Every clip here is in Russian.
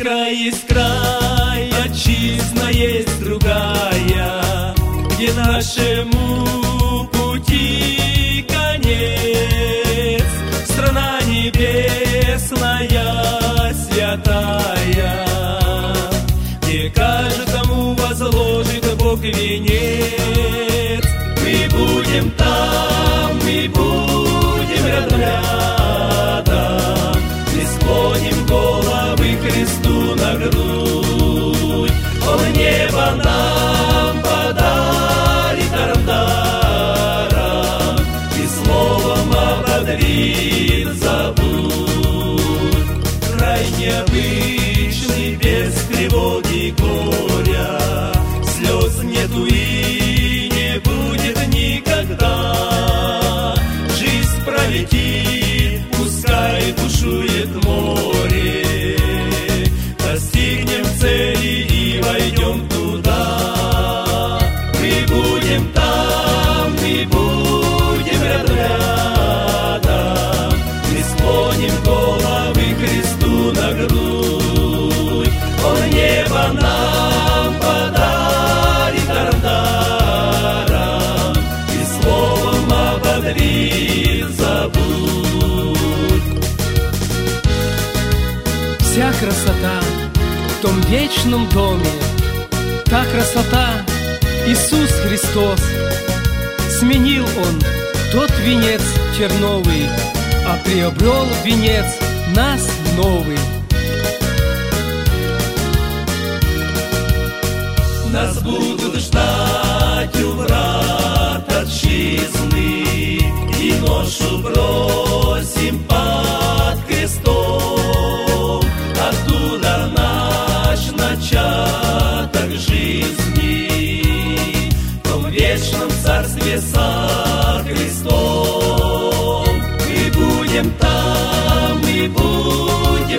есть край, отчизна есть другая, где нашему пути конец. Страна небесная, святая, где каждому возложит Бог венец. Мы будем там, мы будем рядом, мы склоним головы Христу на грудь. Он небо нам подарит даром, и словом ободрит забудь. Рай необычный, без тревоги и горя, слез нету и не будет никогда. Жизнь пролетит, пускай бушует море, достигнем цели и войдем туда. Мы будем там, мы будем рядом, мы склоним головы Христу на грудь. Он небо нам подарит даром, и словом ободрит забудь. Вся красота в том вечном доме, та красота Иисус Христос. Сменил Он тот венец терновый, а приобрел венец нас новый. Нас будут ждать у врат отчизны, и ношу бросим под крестом. Оттуда наш начаток жизни, в том вечном царстве со Христом. Мы будем там, мы будем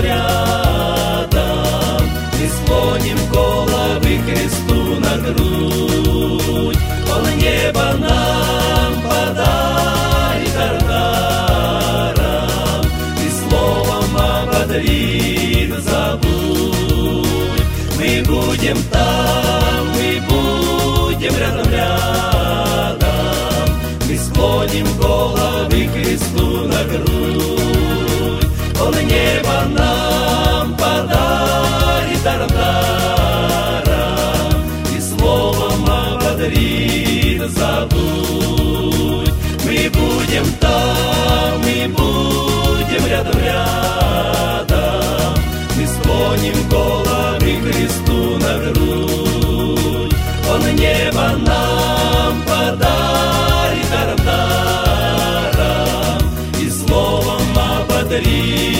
рядом, мы склоним головы Христу на грудь. Он небо нам подарит даром, и словом ободрит забудь. Мы будем там, мы будем рядом, мы склоним головы Христу на грудь. Он небо нам подарит даром, и словом ободрит забудь. Мы будем там, мы будем рядом, мы склоним головы Христу на грудь. Он небо нам подарит даром, и словом ободрит